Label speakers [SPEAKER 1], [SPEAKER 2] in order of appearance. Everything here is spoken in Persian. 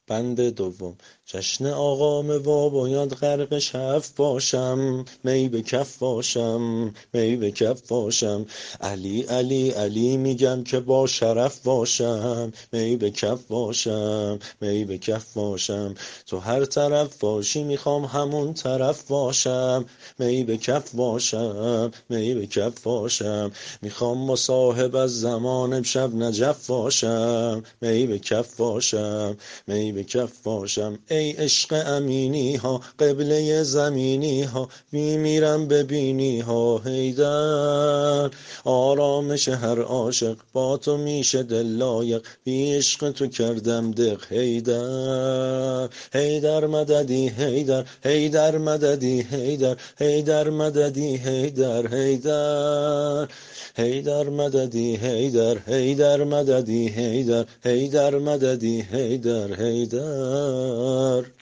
[SPEAKER 1] بند دوم. جشن آقا وا باید غرق شف باشم، می به کف باشم، می به کف باشم. علی علی علی میگم که با شرف باشم، می به کف باشم، می به کف باشم. تو هر طرف باشی میخوام همون طرف باشم، می به کف باشم، می به کف باشم. میخوام مصاحب از زمان امشب نجف باشم، می به کف باشم، می به کف باشم. ای عشق امینی ها، قبله زمینی ها، میمیرم ببینی ها حیدر. آرامش هر عاشق با تو میشه دل لایق، بی عشق تو کردم دق حیدر. حیدر مددی حیدر، حیدر مددی حیدر، حیدر مددی حیدر، حیدر. حیدر مددی حیدر، حیدر مددی حیدر، حیدر مددی حیدر، حیدر.